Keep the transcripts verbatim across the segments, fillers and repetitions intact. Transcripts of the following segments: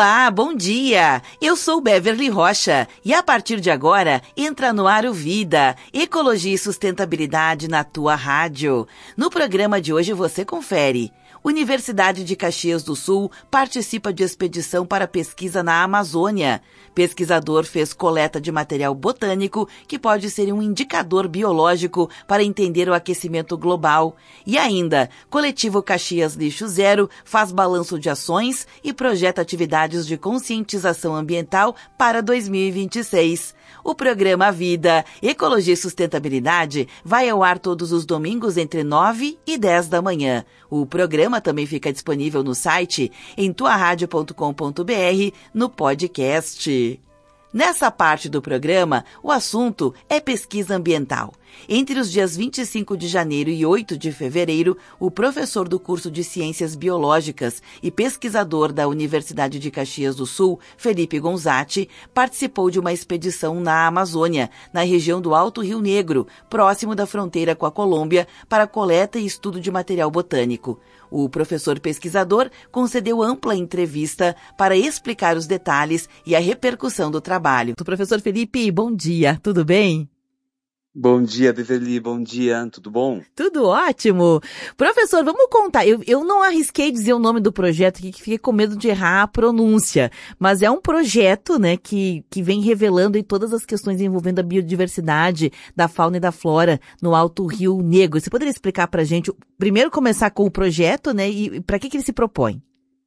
Olá, bom dia! Eu sou Beverly Rocha e a partir de agora entra no ar o Vida, Ecologia e Sustentabilidade na tua rádio. No programa de hoje você confere. Universidade de Caxias do Sul participa de expedição para pesquisa na Amazônia. Pesquisador fez coleta de material botânico que pode ser um indicador biológico para entender o aquecimento global. E ainda, Coletivo Caxias Lixo Zero faz balanço de ações e projeta atividades de conscientização ambiental para dois mil e vinte e seis. O programa Vida, Ecologia e Sustentabilidade vai ao ar todos os domingos entre nove e dez da manhã. O programa também fica disponível no site em tua rádio ponto com ponto b r no podcast. Nessa parte do programa, o assunto é pesquisa ambiental. Entre os dias vinte e cinco de janeiro e oito de fevereiro, o professor do curso de Ciências Biológicas e pesquisador da Universidade de Caxias do Sul, Felipe Gonzatti, participou de uma expedição na Amazônia, na região do Alto Rio Negro, próximo da fronteira com a Colômbia, para coleta e estudo de material botânico. O professor pesquisador concedeu ampla entrevista para explicar os detalhes e a repercussão do trabalho. Professor Felipe, bom dia, tudo bem? Bom dia, Beverly, bom dia, tudo bom? Tudo ótimo. Professor, vamos contar, eu, eu não arrisquei dizer o nome do projeto aqui, que fiquei com medo de errar a pronúncia, mas é um projeto, né, que, que vem revelando em todas as questões envolvendo a biodiversidade da fauna e da flora no Alto Rio Negro. Você poderia explicar pra gente, primeiro começar com o projeto, né, e para que, que ele se propõe?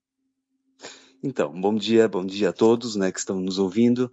Então, bom dia, bom dia a todos, né, que estão nos ouvindo.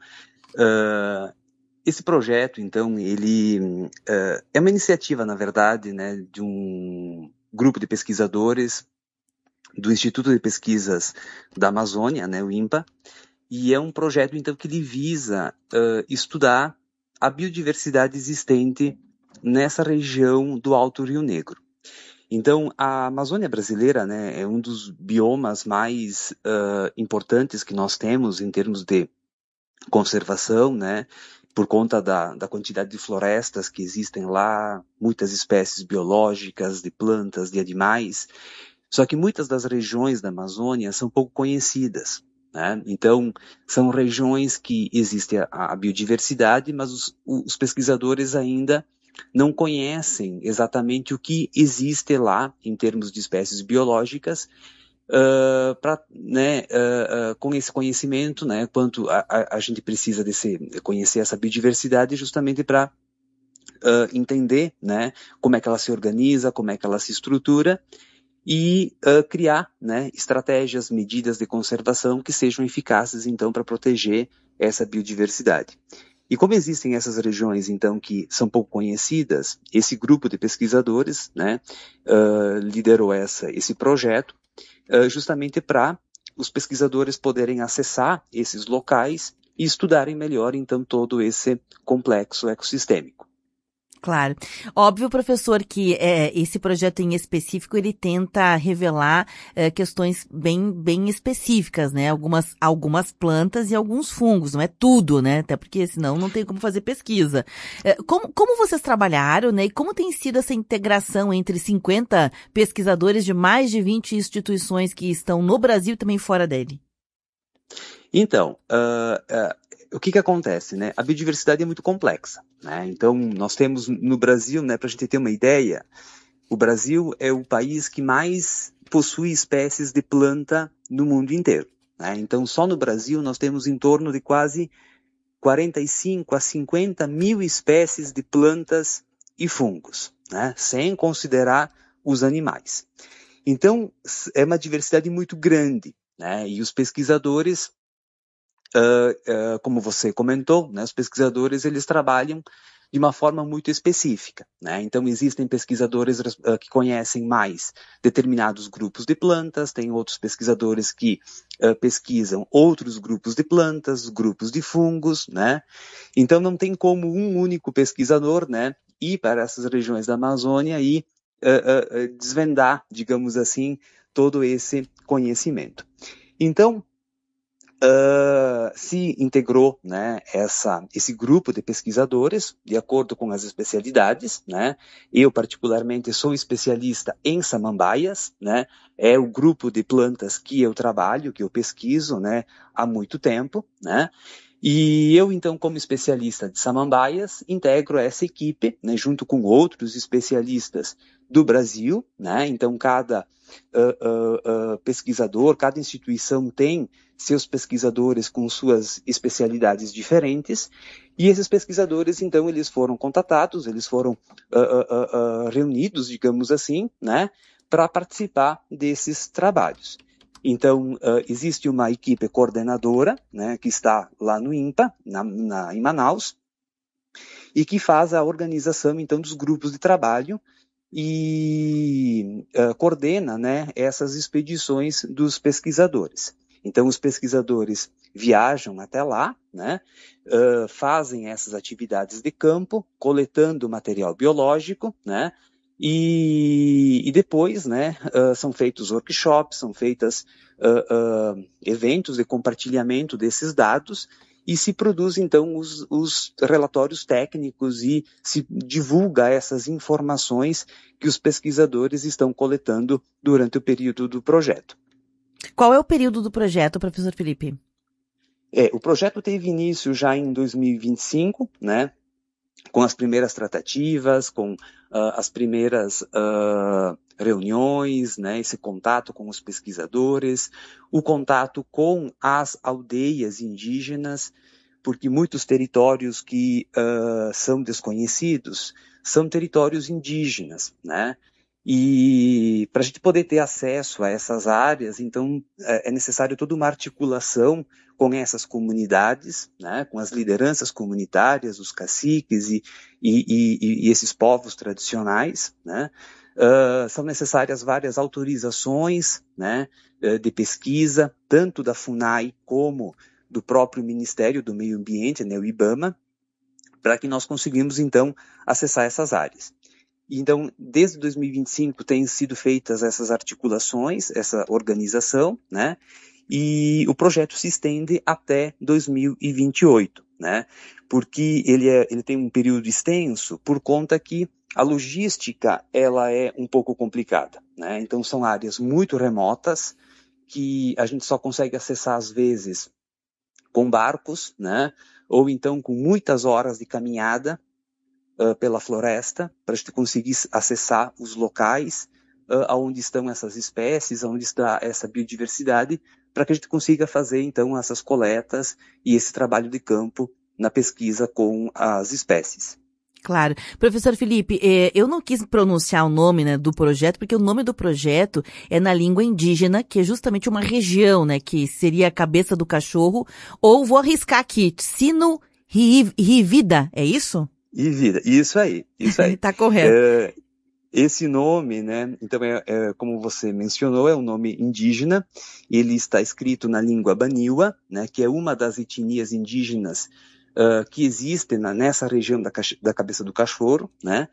Uh... Esse projeto, então, ele uh, é uma iniciativa, na verdade, né, de um grupo de pesquisadores do Instituto de Pesquisas da Amazônia, né, o INPA, e é um projeto, então, que ele visa uh, estudar a biodiversidade existente nessa região do Alto Rio Negro. Então, a Amazônia brasileira, né, é um dos biomas mais uh, importantes que nós temos em termos de conservação, né, por conta da, da quantidade de florestas que existem lá, muitas espécies biológicas, de plantas, de animais. Só que muitas das regiões da Amazônia são pouco conhecidas, né? Então, são regiões que existe a, a biodiversidade, mas os, os pesquisadores ainda não conhecem exatamente o que existe lá em termos de espécies biológicas. Uh, pra, né, uh, uh, com esse conhecimento, né, quanto a, a, a gente precisa desse, conhecer essa biodiversidade justamente para uh, entender, né, como é que ela se organiza, como é que ela se estrutura e uh, criar, né, estratégias, medidas de conservação que sejam eficazes, então, para proteger essa biodiversidade. E como existem essas regiões, então, que são pouco conhecidas, esse grupo de pesquisadores, né, uh, liderou essa, esse projeto, justamente para os pesquisadores poderem acessar esses locais e estudarem melhor, então, todo esse complexo ecossistêmico. Claro. Óbvio, professor, que é, esse projeto em específico, ele tenta revelar é, questões bem, bem específicas, né? Algumas, algumas plantas e alguns fungos, não é tudo, né? Até porque senão não tem como fazer pesquisa. É, como, como vocês trabalharam, né? E como tem sido essa integração entre cinquenta pesquisadores de mais de vinte instituições que estão no Brasil e também fora dele? Então, uh, uh, o que que acontece, né? A biodiversidade é muito complexa, né? Então, nós temos no Brasil, né, para a gente ter uma ideia, o Brasil é o país que mais possui espécies de planta no mundo inteiro, né? Então, só no Brasil nós temos em torno de quase quarenta e cinco a cinquenta mil espécies de plantas e fungos, né? Sem considerar os animais. Então, é uma diversidade muito grande, né? E os pesquisadores, Uh, uh, como você comentou, né, os pesquisadores eles trabalham de uma forma muito específica, né? Então existem pesquisadores uh, que conhecem mais determinados grupos de plantas, tem outros pesquisadores que uh, pesquisam outros grupos de plantas, grupos de fungos, né? Então não tem como um único pesquisador, né, ir para essas regiões da Amazônia e uh, uh, desvendar, digamos assim, todo esse conhecimento. Então, Uh, se integrou, né, essa, esse grupo de pesquisadores de acordo com as especialidades, né? Eu particularmente sou especialista em samambaias, né? É o grupo de plantas que eu trabalho, que eu pesquiso, né, há muito tempo, né? E eu, então, como especialista de samambaias, integro essa equipe, né, junto com outros especialistas do Brasil, né? Então, cada uh, uh, uh, pesquisador, cada instituição tem seus pesquisadores com suas especialidades diferentes, e esses pesquisadores, então, eles foram contatados, eles foram uh, uh, uh, reunidos, digamos assim, né, para participar desses trabalhos. Então, uh, existe uma equipe coordenadora, né, que está lá no INPA, na, na, em Manaus, e que faz a organização, então, dos grupos de trabalho e uh, coordena, né, essas expedições dos pesquisadores. Então, os pesquisadores viajam até lá, né, uh, fazem essas atividades de campo, coletando material biológico, né, E, e depois, né, uh, são feitos workshops, são feitos uh, uh, eventos de compartilhamento desses dados e se produzem, então, os, os relatórios técnicos e se divulga essas informações que os pesquisadores estão coletando durante o período do projeto. Qual é o período do projeto, professor Felipe? É, o projeto teve início já em dois mil e vinte e cinco, né? Com as primeiras tratativas, com uh, as primeiras uh, reuniões, né, esse contato com os pesquisadores, o contato com as aldeias indígenas, porque muitos territórios que uh, são desconhecidos são territórios indígenas, né? E para a gente poder ter acesso a essas áreas, então é necessário toda uma articulação com essas comunidades, né, com as lideranças comunitárias, os caciques e, e, e, e esses povos tradicionais, né. Uh, são necessárias várias autorizações, né, de pesquisa, tanto da FUNAI como do próprio Ministério do Meio Ambiente, né, o IBAMA, para que nós conseguimos então acessar essas áreas. Então, desde dois mil e vinte e cinco têm sido feitas essas articulações, essa organização, né? E o projeto se estende até dois mil e vinte e oito, né? Porque ele, é, ele tem um período extenso por conta que a logística, ela é um pouco complicada, né? Então, são áreas muito remotas que a gente só consegue acessar, às vezes, com barcos, né? Ou então com muitas horas de caminhada, Uh, pela floresta, para a gente conseguir acessar os locais uh, onde estão essas espécies, onde está essa biodiversidade, para que a gente consiga fazer, então, essas coletas e esse trabalho de campo na pesquisa com as espécies. Claro. Professor Felipe, eh, eu não quis pronunciar o nome, né, do projeto, porque o nome do projeto é na língua indígena, que é justamente uma região, né, que seria a cabeça do cachorro, ou vou arriscar aqui, Tsino-Hivida, é isso? E vida, isso aí, isso aí. Tá correto. É, esse nome, né, então é, é, como você mencionou, é um nome indígena, ele está escrito na língua Baniwa, né, que é uma das etnias indígenas uh, que existem na, nessa região da, da cabeça do cachorro, né,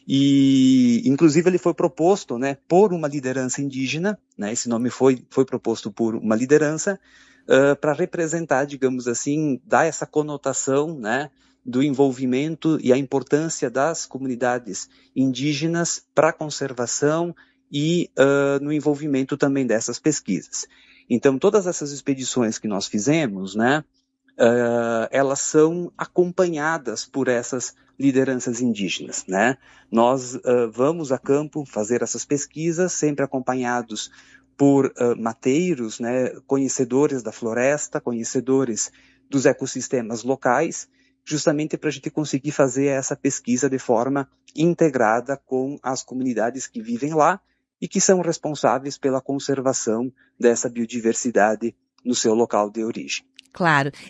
e inclusive ele foi proposto, né, por uma liderança indígena, né, esse nome foi, foi proposto por uma liderança uh, para representar, digamos assim, dar essa conotação, né, do envolvimento e a importância das comunidades indígenas para a conservação e uh, no envolvimento também dessas pesquisas. Então, todas essas expedições que nós fizemos, né, uh, elas são acompanhadas por essas lideranças indígenas, né? Nós uh, vamos a campo fazer essas pesquisas, sempre acompanhados por uh, mateiros, né, conhecedores da floresta, conhecedores dos ecossistemas locais, justamente para a gente conseguir fazer essa pesquisa de forma integrada com as comunidades que vivem lá e que são responsáveis pela conservação dessa biodiversidade no seu local de origem. Claro. É,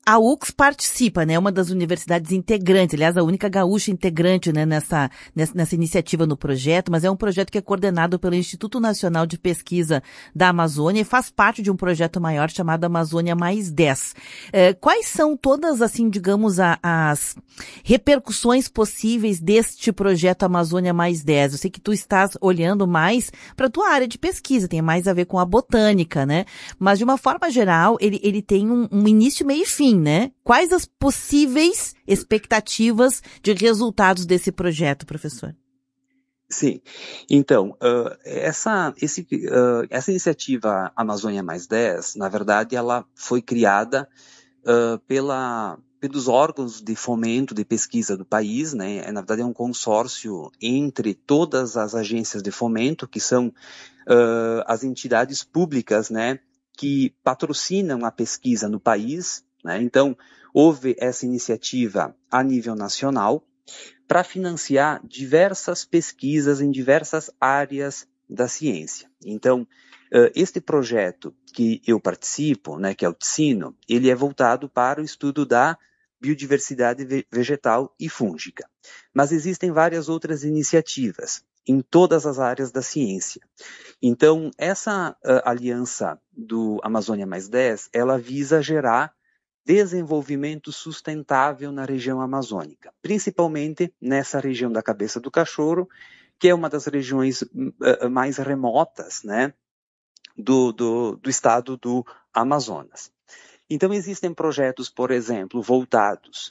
a U X participa, né? Uma das universidades integrantes, aliás, a única gaúcha integrante, né, nessa, nessa, nessa iniciativa no projeto, mas é um projeto que é coordenado pelo Instituto Nacional de Pesquisa da Amazônia e faz parte de um projeto maior chamado Amazônia Mais dez. É, quais são todas, assim, digamos, a, as repercussões possíveis deste projeto Amazônia Mais dez? Eu sei que tu estás olhando mais para a tua área de pesquisa, tem mais a ver com a botânica, né? Mas, de uma forma geral, ele, ele tem um, um início, meio e fim, né? Quais as possíveis expectativas de resultados desse projeto, professor? Sim, então, uh, essa, esse, uh, essa iniciativa Amazônia Mais dez, na verdade, ela foi criada uh, pela, pelos órgãos de fomento de pesquisa do país, né? Na verdade, é um consórcio entre todas as agências de fomento, que são uh, as entidades públicas, né, que patrocinam a pesquisa no país, né? Então, houve essa iniciativa a nível nacional para financiar diversas pesquisas em diversas áreas da ciência. Então, este projeto que eu participo, né, que é o Ticino, ele é voltado para o estudo da biodiversidade vegetal e fúngica. Mas existem várias outras iniciativas em todas as áreas da ciência. Então, essa uh, aliança do Amazônia Mais dez, ela visa gerar desenvolvimento sustentável na região amazônica, principalmente nessa região da Cabeça do Cachorro, que é uma das regiões uh, mais remotas, né, do, do, do estado do Amazonas. Então, existem projetos, por exemplo, voltados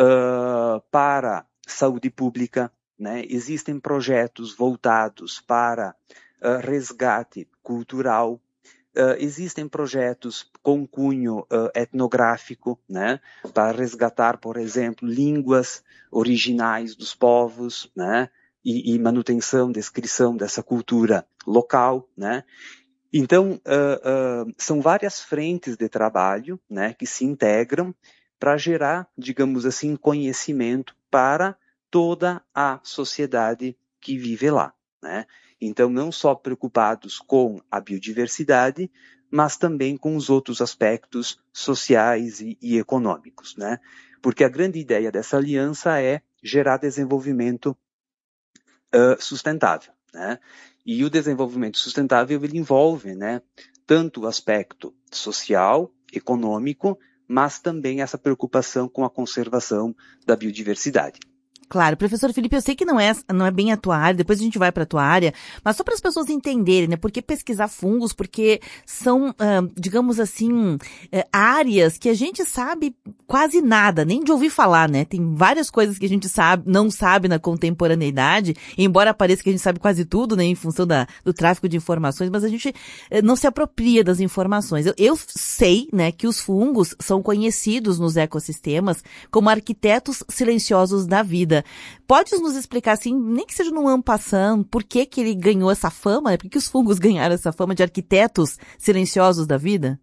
uh, para saúde pública, né? Existem projetos voltados para uh, resgate cultural, uh, existem projetos com cunho uh, etnográfico, né? Para resgatar, por exemplo, línguas originais dos povos, né? E, e manutenção, descrição dessa cultura local, né? Então, uh, uh, são várias frentes de trabalho, né, que se integram para gerar, digamos assim, conhecimento para toda a sociedade que vive lá, né? Então, não só preocupados com a biodiversidade, mas também com os outros aspectos sociais e, e econômicos, né? Porque a grande ideia dessa aliança é gerar desenvolvimento uh, sustentável, né? E o desenvolvimento sustentável, ele envolve, né, tanto o aspecto social, econômico, mas também essa preocupação com a conservação da biodiversidade. Claro, professor Felipe, eu sei que não é, não é bem a tua área, depois a gente vai para a tua área, mas só para as pessoas entenderem, né, por que pesquisar fungos, porque são, uh, digamos assim, uh, áreas que a gente sabe quase nada, nem de ouvir falar, né, tem várias coisas que a gente sabe, não sabe na contemporaneidade, embora pareça que a gente sabe quase tudo, né, em função da, do tráfico de informações, mas a gente uh, não se apropria das informações. Eu, eu sei, né, que os fungos são conhecidos nos ecossistemas como arquitetos silenciosos da vida. Pode nos explicar, assim, nem que seja num en passant, por que que ele ganhou essa fama, né? Por que os fungos ganharam essa fama de arquitetos silenciosos da vida?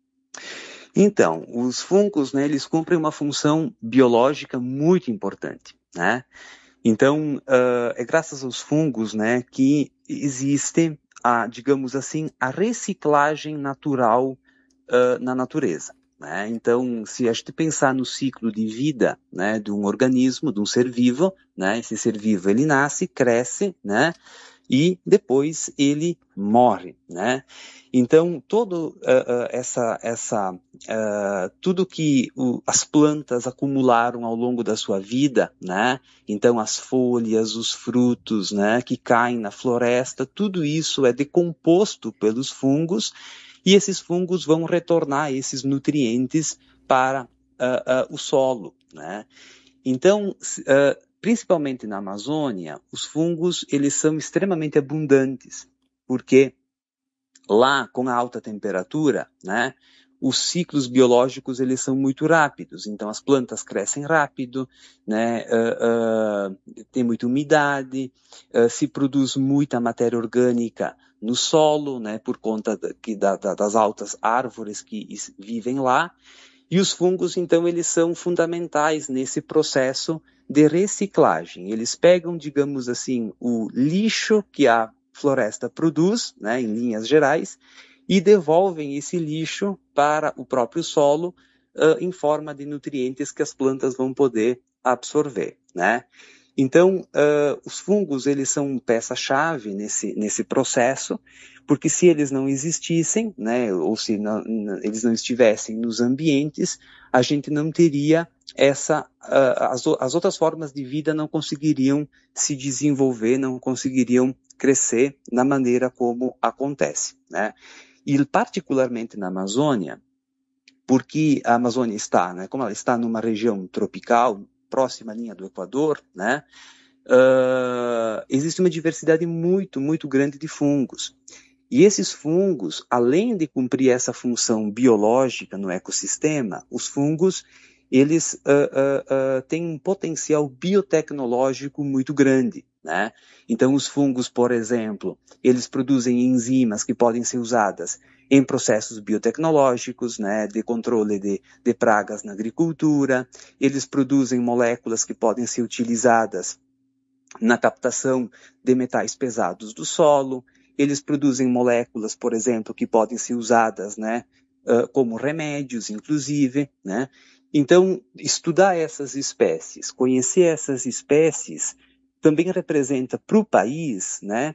Então, os fungos, né, eles cumprem uma função biológica muito importante, né? Então, uh, é graças aos fungos, né, que existe, a, digamos assim, a reciclagem natural uh, na natureza. Né? Então, se a gente pensar no ciclo de vida, né, de um organismo, de um ser vivo, né, esse ser vivo ele nasce, cresce, né, e depois ele morre, né? Então, todo uh, uh, essa, essa, uh, tudo que uh, as plantas acumularam ao longo da sua vida, né? Então, as folhas, os frutos, né, que caem na floresta, tudo isso é decomposto pelos fungos. E esses fungos vão retornar esses nutrientes para uh, uh, o solo, né? Então, uh, principalmente na Amazônia, os fungos, eles são extremamente abundantes, porque lá, com a alta temperatura, né, os ciclos biológicos, eles são muito rápidos. Então, as plantas crescem rápido, né, uh, uh, tem muita umidade, uh, se produz muita matéria orgânica no solo, né, por conta da, da, da, das altas árvores que vivem lá. E os fungos, então, eles são fundamentais nesse processo de reciclagem. Eles pegam, digamos assim, o lixo que a floresta produz, né, em linhas gerais, e devolvem esse lixo para o próprio solo, uh, em forma de nutrientes que as plantas vão poder absorver, né? Então, uh, os fungos, eles são peça-chave nesse, nesse processo, porque se eles não existissem, né, ou se não, não, eles não estivessem nos ambientes, a gente não teria essa, uh, as, as outras formas de vida não conseguiriam se desenvolver, não conseguiriam crescer da maneira como acontece, né? E particularmente na Amazônia, porque a Amazônia está, né, como ela está numa região tropical, próxima à linha do Equador, né, uh, existe uma diversidade muito, muito grande de fungos. E esses fungos, além de cumprir essa função biológica no ecossistema, os fungos, eles uh, uh, uh, têm um potencial biotecnológico muito grande, né? Então, os fungos, por exemplo, eles produzem enzimas que podem ser usadas em processos biotecnológicos, né, de controle de, de pragas na agricultura. Eles produzem moléculas que podem ser utilizadas na captação de metais pesados do solo. Eles produzem moléculas, por exemplo, que podem ser usadas, né, uh, como remédios, inclusive, né. Então, estudar essas espécies, conhecer essas espécies, também representa para o país, né,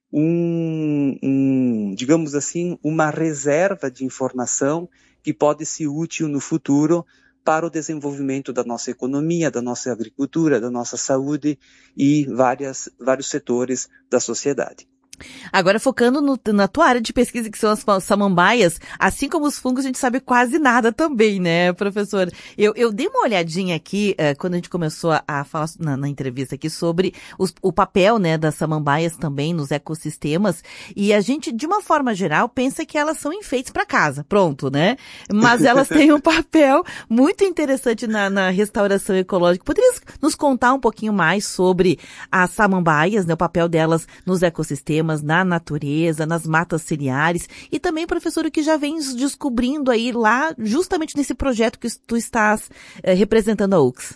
um, um, digamos assim, uma reserva de informação que pode ser útil no futuro para o desenvolvimento da nossa economia, da nossa agricultura, da nossa saúde e várias, vários setores da sociedade. Agora, focando no, na tua área de pesquisa, que são as samambaias, assim como os fungos, a gente sabe quase nada também, né, professor? Eu, eu dei uma olhadinha aqui, uh, quando a gente começou a, a falar na, na entrevista aqui sobre os, o papel, né, das samambaias também nos ecossistemas, e a gente, de uma forma geral, pensa que elas são enfeites para casa, pronto, né? Mas elas têm um papel muito interessante na, na restauração ecológica. Poderia nos contar um pouquinho mais sobre as samambaias, né, o papel delas nos ecossistemas, na natureza, nas matas ciliares, e também, professor, o que já vem descobrindo aí lá, justamente nesse projeto que tu estás eh, representando a U X?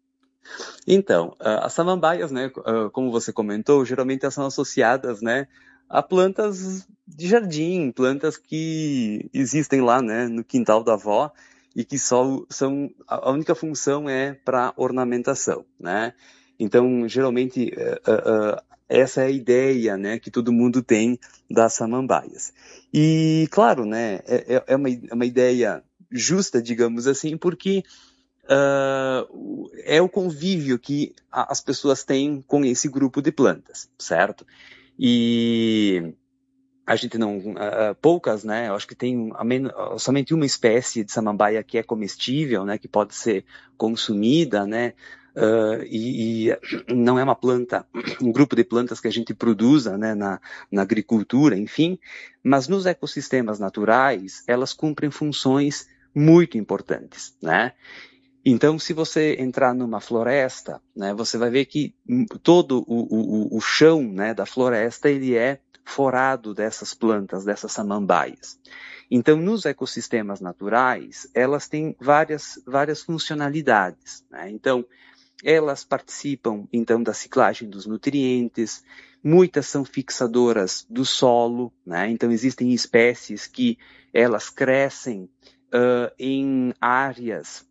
Então, as samambaias, né, como você comentou, geralmente elas são associadas, né, a plantas de jardim, plantas que existem lá, né, no quintal da avó, e que só são, a única função é para ornamentação, né. Então, geralmente, uh, uh, essa é a ideia, né, que todo mundo tem das samambaias. E, claro, né, é, é, uma, é uma ideia justa, digamos assim, porque uh, é o convívio que a, as pessoas têm com esse grupo de plantas, certo? E a gente não, uh, poucas, né, eu acho que tem a men- somente uma espécie de samambaia que é comestível, né, que pode ser consumida, né, Uh, e, e não é uma planta, um grupo de plantas que a gente produza, né, na, na agricultura, enfim, mas nos ecossistemas naturais, elas cumprem funções muito importantes, né? Então, se você entrar numa floresta, né, você vai ver que todo o, o, o chão, né, da floresta, ele é forado dessas plantas, dessas samambaias. Então, nos ecossistemas naturais, elas têm várias, várias funcionalidades, né? Então, elas participam, então, da ciclagem dos nutrientes, muitas são fixadoras do solo, né? Então, existem espécies que elas crescem uh, em áreas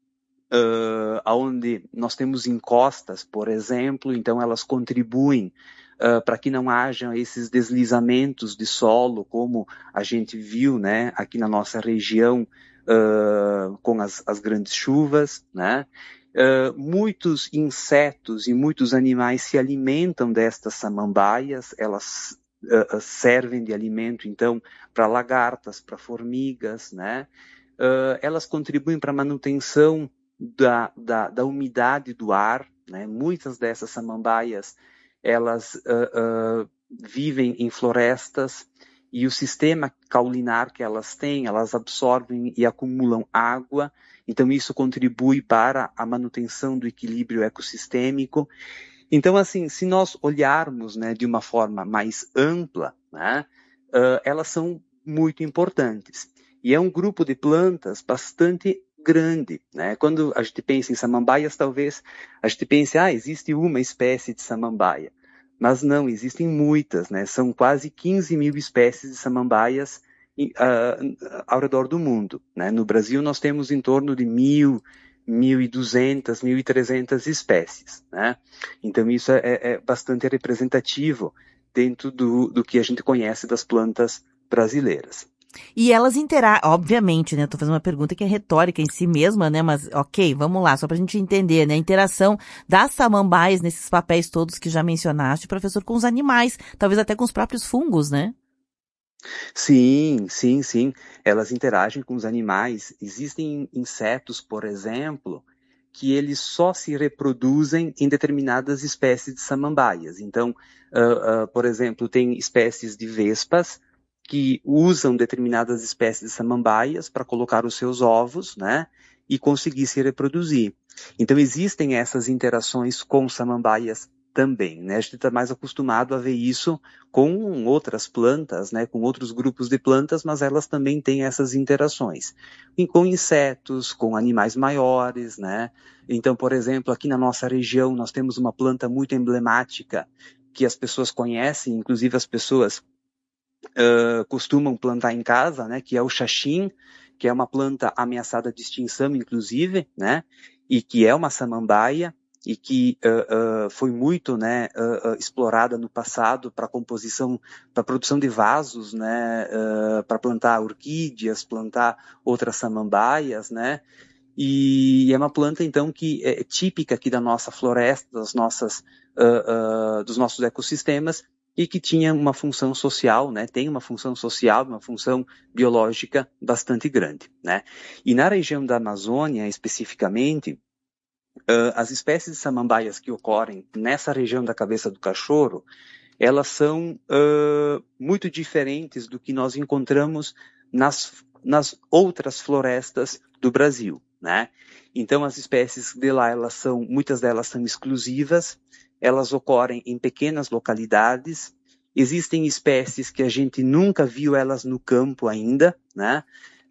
uh, onde nós temos encostas, por exemplo, então elas contribuem uh, para que não haja esses deslizamentos de solo, como a gente viu, né, aqui na nossa região, uh, com as, as grandes chuvas, né? Uh, muitos insetos e muitos animais se alimentam destas samambaias, elas uh, servem de alimento, então, para lagartas, para formigas, né? Uh, elas contribuem para a manutenção da, da, da umidade do ar, né? Muitas dessas samambaias, elas uh, uh, vivem em florestas, e o sistema caulinar que elas têm, elas absorvem e acumulam água, então isso contribui para a manutenção do equilíbrio ecossistêmico. Então, assim, se nós olharmos, né, de uma forma mais ampla, né, uh, elas são muito importantes. E é um grupo de plantas bastante grande, né? Quando a gente pensa em samambaias, talvez a gente pense, ah, existe uma espécie de samambaia. Mas não, existem muitas, né? São quase quinze mil espécies de samambaias uh, ao redor do mundo, né? No Brasil nós temos em torno de mil, mil e duzentas, mil e trezentas espécies, né? Então isso é, é bastante representativo dentro do, do que a gente conhece das plantas brasileiras. E elas interagem, obviamente, né? Tô fazendo uma pergunta que é retórica em si mesma, né? Mas, ok, vamos lá, só pra gente entender, né? A interação das samambaias nesses papéis todos que já mencionaste, professor, com os animais, talvez até com os próprios fungos, né? Sim, sim, sim. Elas interagem com os animais. Existem insetos, por exemplo, que eles só se reproduzem em determinadas espécies de samambaias. Então, uh, uh, por exemplo, tem espécies de vespas que usam determinadas espécies de samambaias para colocar os seus ovos, né, e conseguir se reproduzir. Então, existem essas interações com samambaias também, né? A gente está mais acostumado a ver isso com outras plantas, né, com outros grupos de plantas, mas elas também têm essas interações. E com insetos, com animais maiores, né? Então, por exemplo, aqui na nossa região nós temos uma planta muito emblemática que as pessoas conhecem, inclusive as pessoas uh, costumam plantar em casa, né, que é o xaxim, que é uma planta ameaçada de extinção, inclusive, né, e que é uma samambaia, e que uh, uh, foi muito, né, uh, uh, explorada no passado para composição, para produção de vasos, né, uh, para plantar orquídeas, plantar outras samambaias, né, e é uma planta então que é típica aqui da nossa floresta, das nossas, uh, uh, dos nossos ecossistemas, e que tinha uma função social, né, tem uma função social, uma função biológica bastante grande, né. E na região da Amazônia, especificamente, Uh, as espécies de samambaias que ocorrem nessa região da cabeça do cachorro, elas são uh, muito diferentes do que nós encontramos nas, nas outras florestas do Brasil, né? Então, as espécies de lá, elas são, muitas delas são exclusivas, elas ocorrem em pequenas localidades, existem espécies que a gente nunca viu elas no campo ainda, né?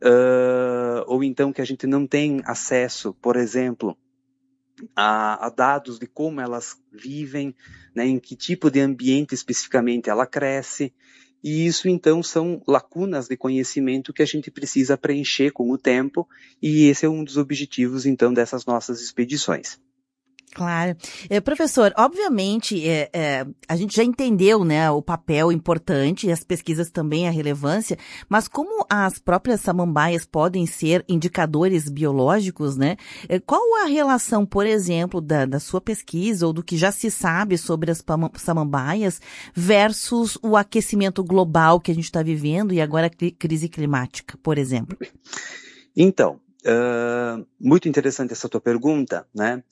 Uh, ou então que a gente não tem acesso, por exemplo, A, a dados de como elas vivem, né, em que tipo de ambiente especificamente ela cresce, e isso então são lacunas de conhecimento que a gente precisa preencher com o tempo, e esse é um dos objetivos então dessas nossas expedições. Claro. É, professor, obviamente, é, é, a gente já entendeu, né, o papel importante, e as pesquisas também, a relevância, mas como as próprias samambaias podem ser indicadores biológicos, né? É, qual a relação, por exemplo, da, da sua pesquisa ou do que já se sabe sobre as samambaias versus o aquecimento global que a gente está vivendo e agora a crise climática, por exemplo? Então, uh, muito interessante essa tua pergunta, né?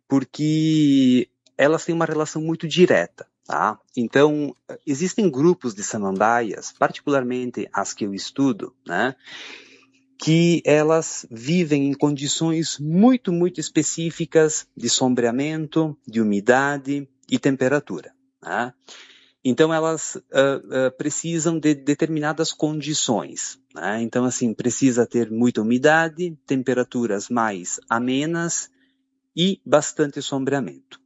Porque elas têm uma relação muito direta, tá? Então, existem grupos de samambaias, particularmente as que eu estudo, né, que elas vivem em condições muito, muito específicas de sombreamento, de umidade e temperatura, né? Então, elas uh, uh, precisam de determinadas condições, né? Então, assim, precisa ter muita umidade, temperaturas mais amenas, e bastante sombreamento.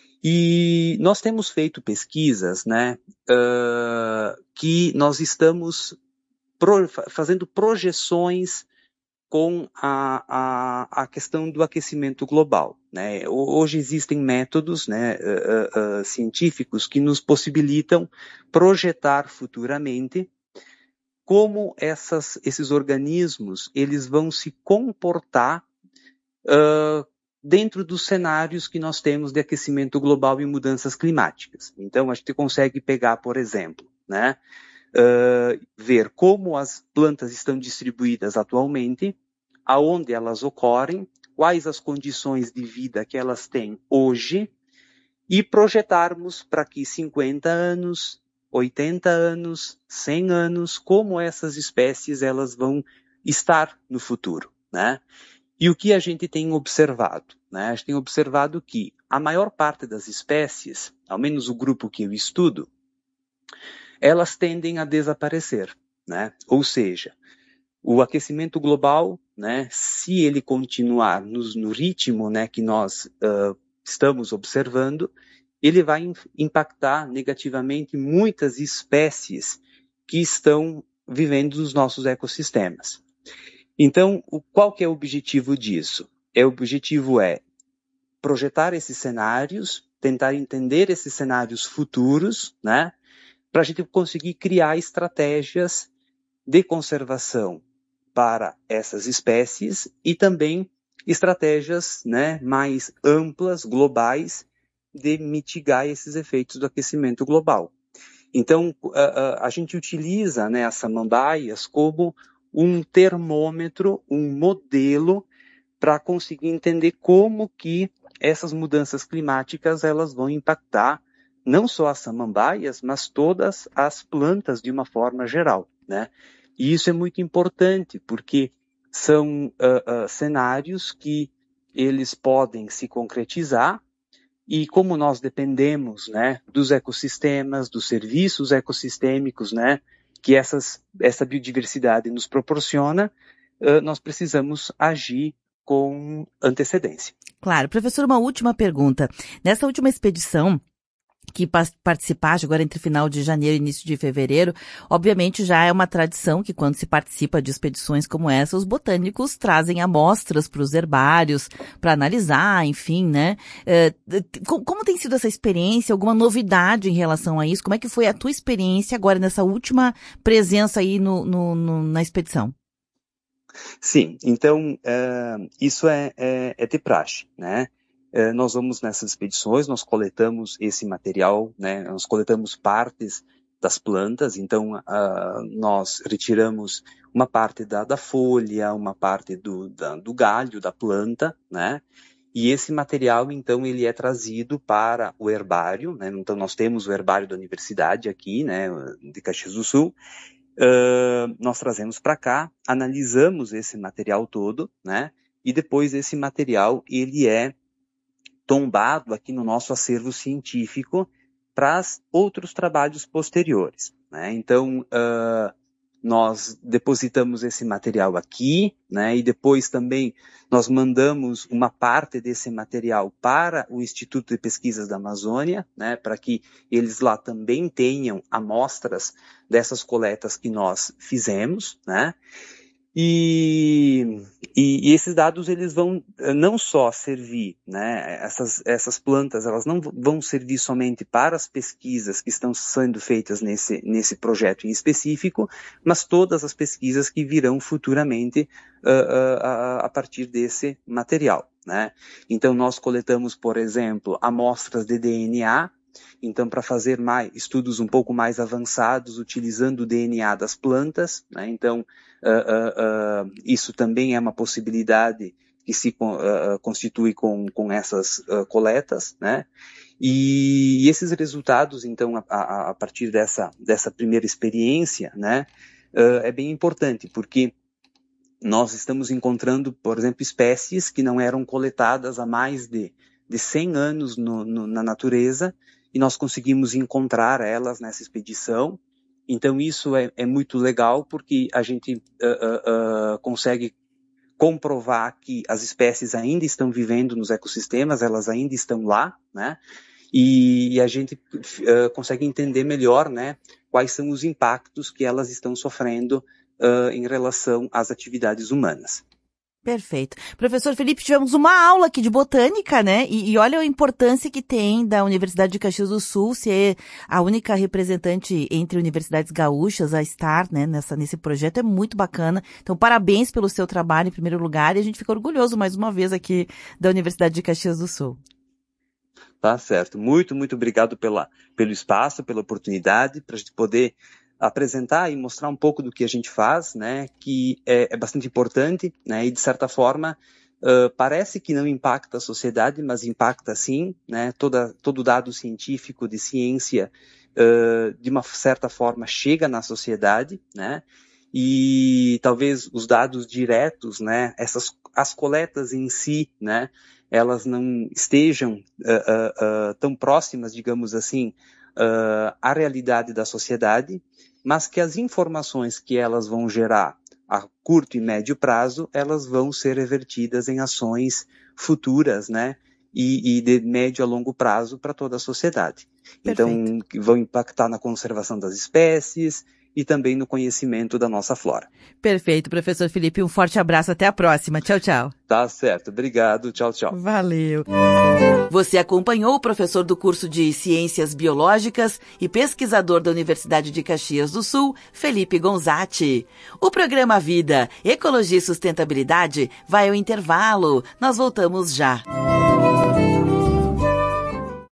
E nós temos feito pesquisas, né, uh, que nós estamos pro, fazendo projeções com a, a, a questão do aquecimento global, né? Hoje existem métodos, né, uh, uh, científicos que nos possibilitam projetar futuramente como essas, esses organismos eles vão se comportar uh, dentro dos cenários que nós temos de aquecimento global e mudanças climáticas. Então, a gente consegue pegar, por exemplo, né, uh, ver como as plantas estão distribuídas atualmente, aonde elas ocorrem, quais as condições de vida que elas têm hoje, e projetarmos para que cinquenta anos, oitenta anos, cem anos, como essas espécies elas vão estar no futuro, né? E o que a gente tem observado? Né? A gente tem observado que a maior parte das espécies, ao menos o grupo que eu estudo, elas tendem a desaparecer, né? Ou seja, o aquecimento global, né, se ele continuar no, no ritmo, né, que nós uh, estamos observando, ele vai impactar negativamente muitas espécies que estão vivendo nos nossos ecossistemas. Então, o, qual que é o objetivo disso? É, o objetivo é projetar esses cenários, tentar entender esses cenários futuros, né, para a gente conseguir criar estratégias de conservação para essas espécies e também estratégias, né, mais amplas, globais, de mitigar esses efeitos do aquecimento global. Então, a, a, a gente utiliza, né, as samambaias como um termômetro, um modelo para conseguir entender como que essas mudanças climáticas elas vão impactar não só as samambaias, mas todas as plantas de uma forma geral, né? E isso é muito importante, porque são uh, uh, cenários que eles podem se concretizar, e como nós dependemos, né, dos ecossistemas, dos serviços ecossistêmicos, né, que essas, essa biodiversidade nos proporciona, uh, nós precisamos agir com antecedência. Claro. Professor, uma última pergunta. Nessa última expedição que participaste agora entre final de janeiro e início de fevereiro, obviamente já é uma tradição que quando se participa de expedições como essa, os botânicos trazem amostras para os herbários, para analisar, enfim, né? É, como tem sido essa experiência? Alguma novidade em relação a isso? Como é que foi a tua experiência agora nessa última presença aí no, no, no, na expedição? Sim, então uh, isso é, é, é de praxe, né? Uh, nós vamos nessas expedições, nós coletamos esse material, né? Nós coletamos partes das plantas, então uh, nós retiramos uma parte da, da folha, uma parte do, da, do galho da planta, né? E esse material, então, ele é trazido para o herbário, né? Então nós temos o herbário da universidade aqui, né? De Caxias do Sul. Uh, nós trazemos para cá, analisamos esse material todo, né? E depois esse material ele é tombado aqui no nosso acervo científico para outros trabalhos posteriores, né? Então uh, nós depositamos esse material aqui, né? E depois também nós mandamos uma parte desse material para o Instituto de Pesquisas da Amazônia, né? Para que eles lá também tenham amostras dessas coletas que nós fizemos, né? E, e, e esses dados eles vão não só servir, né, essas, essas plantas, elas não vão servir somente para as pesquisas que estão sendo feitas nesse, nesse projeto em específico, mas todas as pesquisas que virão futuramente uh, uh, a, a partir desse material, né. Então nós coletamos, por exemplo, amostras de D N A, então para fazer mais, estudos um pouco mais avançados, utilizando o D N A das plantas, né, então Uh, uh, uh, isso também é uma possibilidade que se uh, constitui com, com essas uh, coletas, né? E, e esses resultados, então, a, a, a partir dessa, dessa primeira experiência, né, uh, é bem importante, porque nós estamos encontrando, por exemplo, espécies que não eram coletadas há mais de, de cem anos no, no, na natureza, e nós conseguimos encontrar elas nessa expedição. Então isso é, é muito legal porque a gente uh, uh, uh, consegue comprovar que as espécies ainda estão vivendo nos ecossistemas, elas ainda estão lá, né? E, e a gente uh, consegue entender melhor, né, quais são os impactos que elas estão sofrendo uh, em relação às atividades humanas. Perfeito. Professor Felipe, tivemos uma aula aqui de botânica, né? E, e olha a importância que tem da Universidade de Caxias do Sul ser a única representante entre universidades gaúchas a estar, né, nessa, nesse projeto. É muito bacana. Então, parabéns pelo seu trabalho em primeiro lugar, e a gente fica orgulhoso mais uma vez aqui da Universidade de Caxias do Sul. Tá certo. Muito, muito obrigado pela, pelo espaço, pela oportunidade, para a gente poder apresentar e mostrar um pouco do que a gente faz, né, que é, é bastante importante, né, e de certa forma uh, parece que não impacta a sociedade, mas impacta sim, né, toda, todo dado científico de ciência uh, de uma certa forma chega na sociedade, né, e talvez os dados diretos, né, essas, as coletas em si, né, elas não estejam uh, uh, uh, tão próximas, digamos assim, Uh, a realidade da sociedade, mas que as informações que elas vão gerar a curto e médio prazo, elas vão ser revertidas em ações futuras, né? E, e de médio a longo prazo para toda a sociedade. Perfeito. Então, vão impactar na conservação das espécies, e também no conhecimento da nossa flora. Perfeito, professor Felipe. Um forte abraço. Até a próxima. Tchau, tchau. Tá certo. Obrigado. Tchau, tchau. Valeu. Você acompanhou o professor do curso de Ciências Biológicas e pesquisador da Universidade de Caxias do Sul, Felipe Gonzatti. O programa Vida, Ecologia e Sustentabilidade vai ao intervalo. Nós voltamos já.